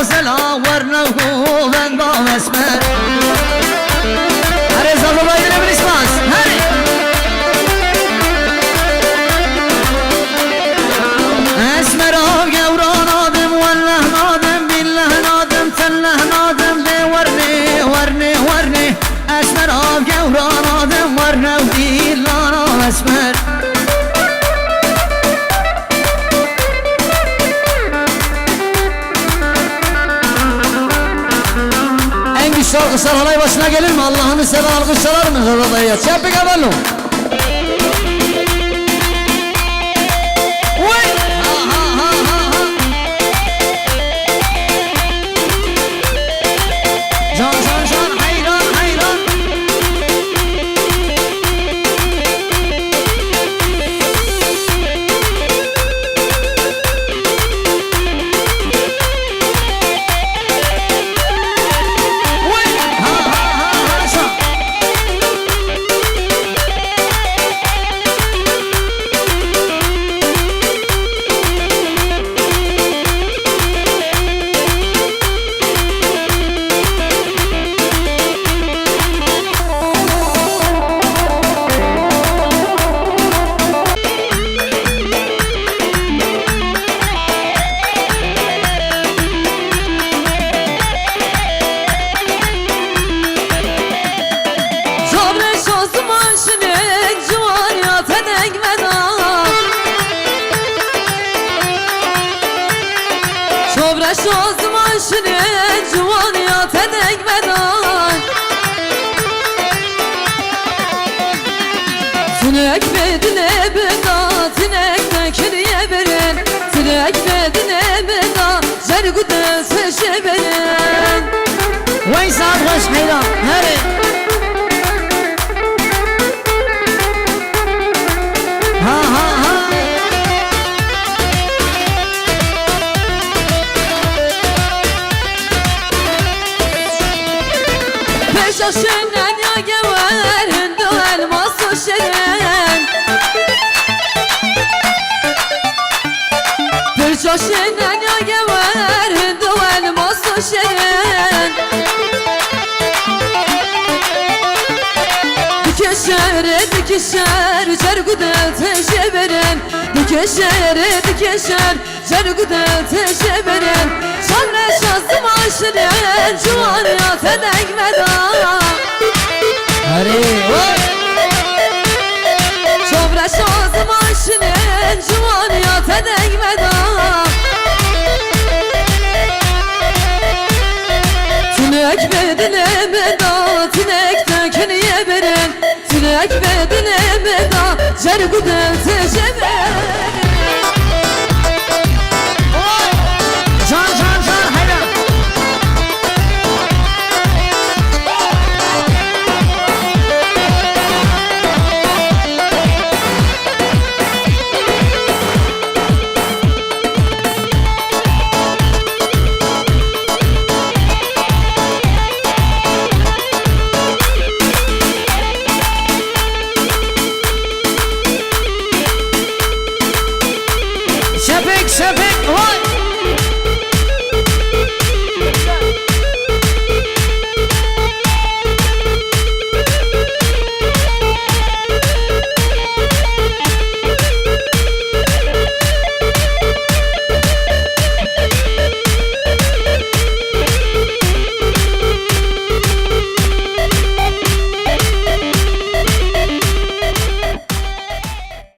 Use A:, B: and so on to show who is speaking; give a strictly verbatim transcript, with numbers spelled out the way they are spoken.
A: غزلا ورنه بندام اسمر هره زبا باید نبریس باز هره اسمر آب گوران آدم والله نادم بالله نادم تله نادم ده ورنه ورنه ورنه اسمر آب گوران آدم ورنه بالله نام اسمر Alkışlar halay başına gelir mi? Allah'ını seven alkışlar mı? Rodaya çapı kavallo. Can can can hayran hayran. Çobraş o zaman şunu cuvaniyat edek medan Tünek bedine beda Tünek tekiriye verin Tünek bedine beda Cergude seşe verin Vay sarhoş hayran Heri Ha ha ha Peşaşından ya gever Hündü elmas o şeren Peşaşından ya gever Hündü elmas o şeren Dikeşer dikeşer Cergude teşe veren Dikeşer dikeşer Cergude teşe veren Sonra şazım aşırın Cuvaniyat edek medan Hare Çovra şazım aşırın Cuvaniyat edek medan Tünek bedine meda Tünek tekiniye verin Tünek bedine meda Cergude teşe veren Can can can hayran Şepik şepik